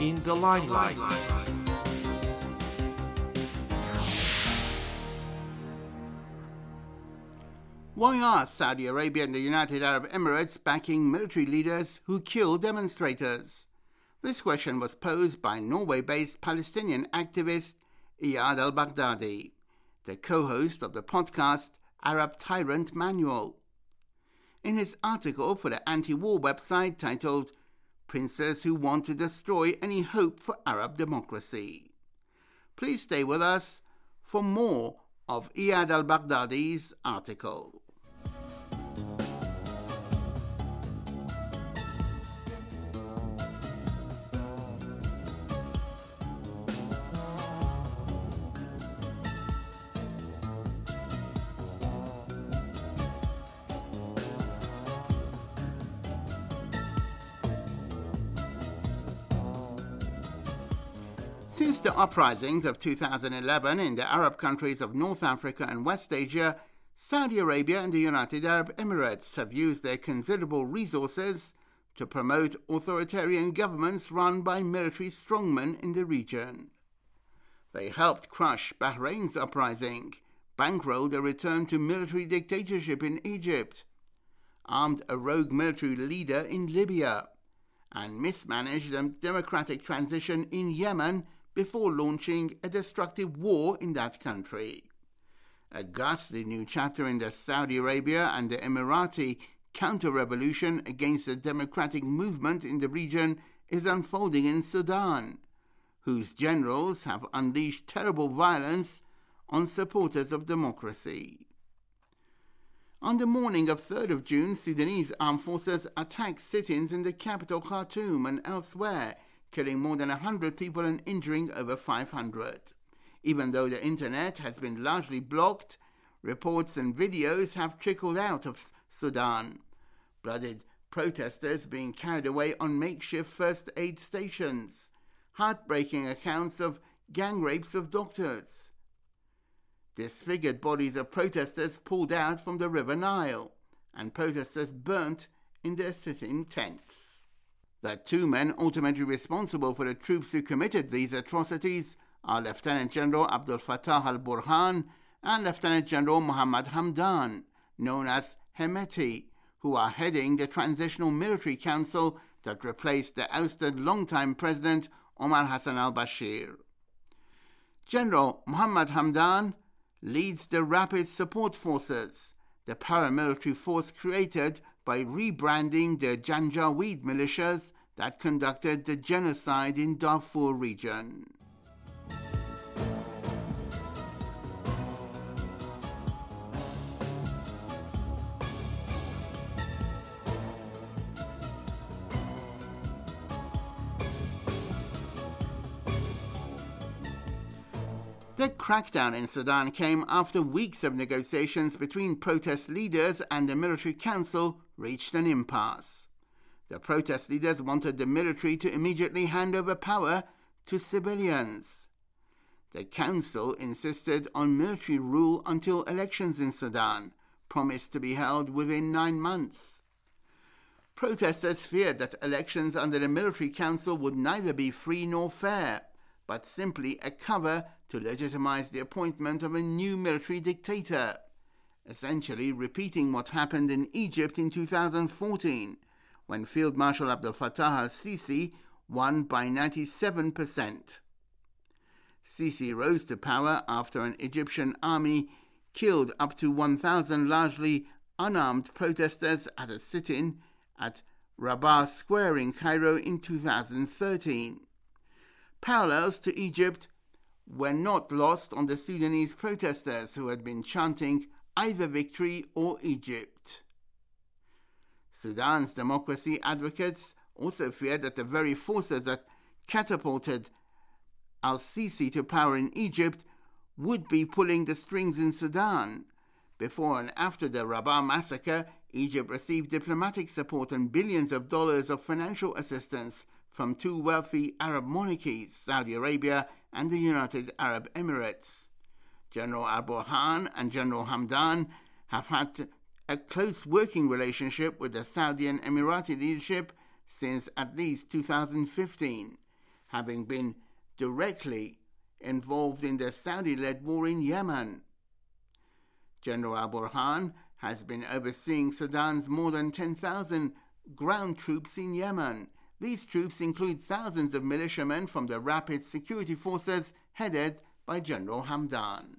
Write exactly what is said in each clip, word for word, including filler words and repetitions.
in the limelight. Why are Saudi Arabia and the United Arab Emirates backing military leaders who kill demonstrators? This question was posed by Norway-based Palestinian activist Iyad al-Baghdadi, the co-host of the podcast Arab Tyrant Manual. In his article for the anti-war website titled Princes Who Want to Destroy Any Hope for Arab Democracy. Please stay with us for more of Iyad al-Baghdadi's article. Since the uprisings of two thousand eleven in the Arab countries of North Africa and West Asia, Saudi Arabia and the United Arab Emirates have used their considerable resources to promote authoritarian governments run by military strongmen in the region. They helped crush Bahrain's uprising, bankrolled a return to military dictatorship in Egypt, armed a rogue military leader in Libya, and mismanaged a democratic transition in Yemen before launching a destructive war in that country. A ghastly new chapter in the Saudi Arabia and the Emirati counter-revolution against the democratic movement in the region is unfolding in Sudan, whose generals have unleashed terrible violence on supporters of democracy. On the morning of third of June, Sudanese armed forces attacked sit-ins in the capital Khartoum and elsewhere, killing more than one hundred people and injuring over five hundred. Even though the internet has been largely blocked, reports and videos have trickled out of Sudan. Blooded protesters being carried away on makeshift first aid stations, heartbreaking accounts of gang rapes of doctors, disfigured bodies of protesters pulled out from the River Nile, and protesters burnt in their sit-in tents. The two men ultimately responsible for the troops who committed these atrocities are Lieutenant General Abdel Fattah al-Burhan and Lieutenant General Mohammed Hamdan, known as Hemeti, who are heading the Transitional Military Council that replaced the ousted longtime President Omar Hassan al-Bashir. General Mohammed Hamdan leads the Rapid Support Forces, the paramilitary force created by rebranding the Janjaweed militias that conducted the genocide in Darfur region. The crackdown in Sudan came after weeks of negotiations between protest leaders and the military council reached an impasse. The protest leaders wanted the military to immediately hand over power to civilians. The council insisted on military rule until elections in Sudan, promised to be held within nine months. Protesters feared that elections under the military council would neither be free nor fair, but simply a cover to legitimize the appointment of a new military dictator, essentially repeating what happened in Egypt in two thousand fourteen, when Field Marshal Abdel Fattah al-Sisi won by ninety-seven percent. Sisi rose to power after an Egyptian army killed up to one thousand largely unarmed protesters at a sit-in at Rabah Square in Cairo in two thousand thirteen. Parallels to Egypt were not lost on the Sudanese protesters who had been chanting either victory or Egypt. Sudan's democracy advocates also feared that the very forces that catapulted al-Sisi to power in Egypt would be pulling the strings in Sudan. Before and after the Rabah massacre, Egypt received diplomatic support and billions of dollars of financial assistance from two wealthy Arab monarchies, Saudi Arabia and the United Arab Emirates. General al-Burhan and General Hamdan have had a close working relationship with the Saudi and Emirati leadership since at least two thousand fifteen. having been directly involved in the Saudi-led war in Yemen. General al-Burhan has been overseeing Sudan's more than ten thousand ground troops in Yemen. These troops include thousands of militiamen from the Rapid Security Forces headed by General Hamdan.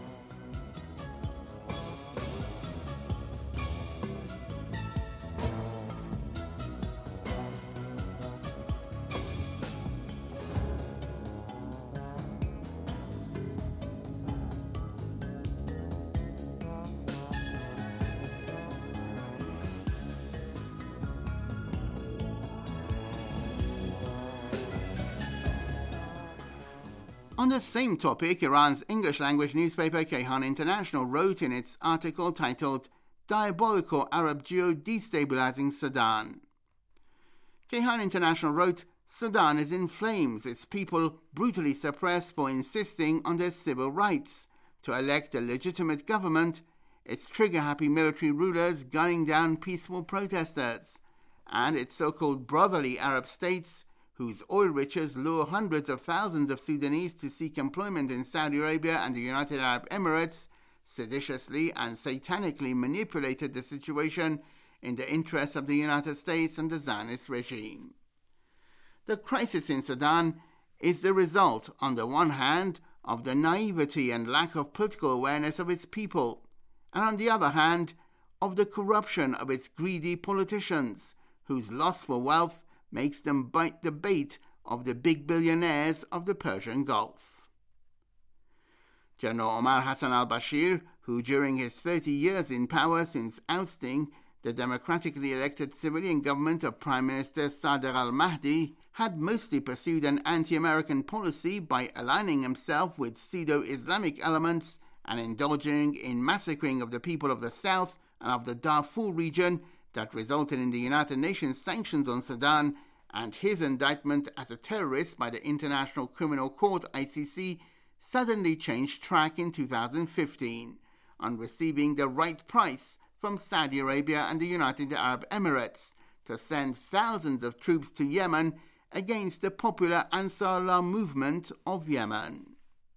On the same topic, Iran's English-language newspaper Kayhan International wrote in its article titled "Diabolical Arab Duo Destabilizing Sudan." Kayhan International wrote, "Sudan is in flames, its people brutally suppressed for insisting on their civil rights to elect a legitimate government, its trigger-happy military rulers gunning down peaceful protesters, and its so-called brotherly Arab states whose oil riches lure hundreds of thousands of Sudanese to seek employment in Saudi Arabia and the United Arab Emirates, seditiously and satanically manipulated the situation in the interests of the United States and the Zionist regime." The crisis in Sudan is the result, on the one hand, of the naivety and lack of political awareness of its people, and on the other hand, of the corruption of its greedy politicians, whose lust for wealth makes them bite the bait of the big billionaires of the Persian Gulf. General Omar Hassan al-Bashir, who during his thirty years in power since ousting the democratically elected civilian government of Prime Minister Sadr al-Mahdi, had mostly pursued an anti-American policy by aligning himself with pseudo-Islamic elements and indulging in massacring of the people of the South and of the Darfur region that resulted in the United Nations sanctions on Sudan and his indictment as a terrorist by the International Criminal Court, I C C, suddenly changed track in two thousand fifteen on receiving the right price from Saudi Arabia and the United Arab Emirates to send thousands of troops to Yemen against the popular Ansarullah movement of Yemen.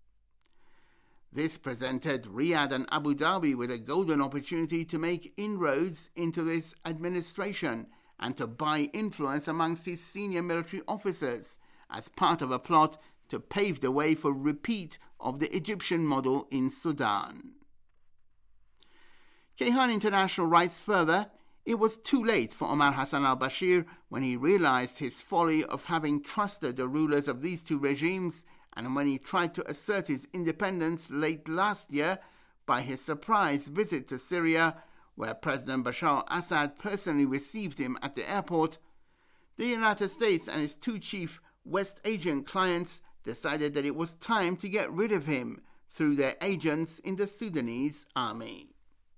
This presented Riyadh and Abu Dhabi with a golden opportunity to make inroads into this administration and to buy influence amongst its senior military officers as part of a plot to pave the way for repeat of the Egyptian model in Sudan. Kayhan International writes further, "It was too late for Omar Hassan al-Bashir when he realized his folly of having trusted the rulers of these two regimes, and when he tried to assert his independence late last year by his surprise visit to Syria, where President Bashar al-Assad personally received him at the airport. The United States and its two chief West Asian clients decided that it was time to get rid of him through their agents in the Sudanese army."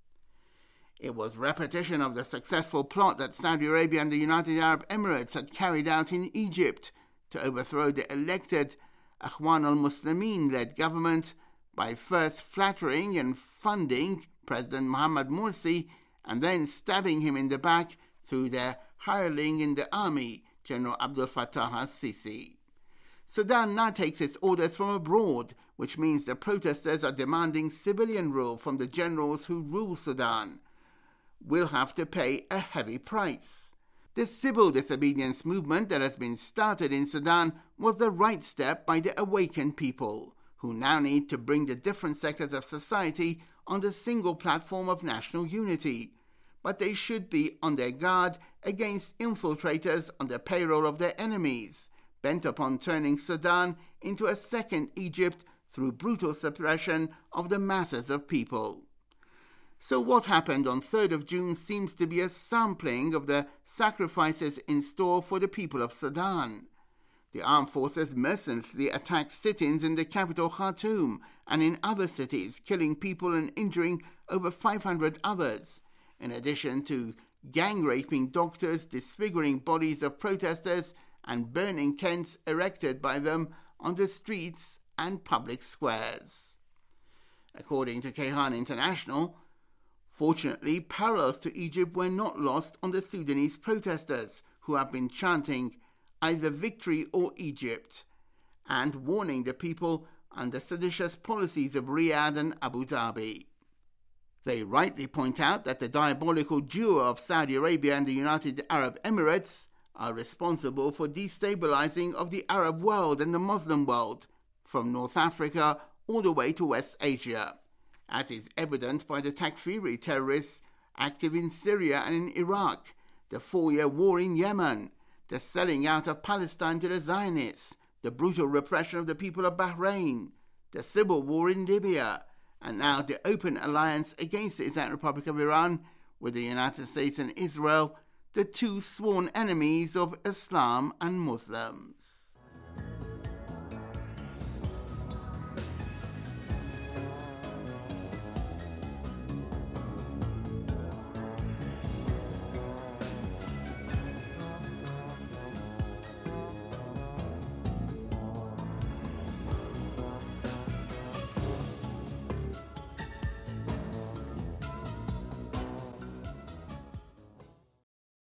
It was repetition of the successful plot that Saudi Arabia and the United Arab Emirates had carried out in Egypt to overthrow the elected Ikhwan al-Muslimin-led government by first flattering and funding President Mohamed Morsi and then stabbing him in the back through their hireling in the army, General Abdel Fattah al-Sisi. Sudan now takes its orders from abroad, which means the protesters are demanding civilian rule from the generals who rule Sudan. Will have to pay a heavy price. The civil disobedience movement that has been started in Sudan was the right step by the awakened people, who now need to bring the different sectors of society on the single platform of national unity. But they should be on their guard against infiltrators on the payroll of their enemies, bent upon turning Sudan into a second Egypt through brutal suppression of the masses of people. So what happened on third of June seems to be a sampling of the sacrifices in store for the people of Sudan. The armed forces mercilessly attacked sit-ins in the capital Khartoum and in other cities, killing people and injuring over five hundred others, in addition to gang-raping doctors, disfiguring bodies of protesters, and burning tents erected by them on the streets and public squares. According to Kayhan International, fortunately, parallels to Egypt were not lost on the Sudanese protesters, who have been chanting either victory or Egypt, and warning the people on the seditious policies of Riyadh and Abu Dhabi. They rightly point out that the diabolical duo of Saudi Arabia and the United Arab Emirates are responsible for destabilizing of the Arab world and the Muslim world, from North Africa all the way to West Asia, as is evident by the Takfiri terrorists active in Syria and in Iraq, the four-year war in Yemen, the selling out of Palestine to the Zionists, the brutal repression of the people of Bahrain, the civil war in Libya, and now the open alliance against the Islamic Republic of Iran with the United States and Israel, the two sworn enemies of Islam and Muslims.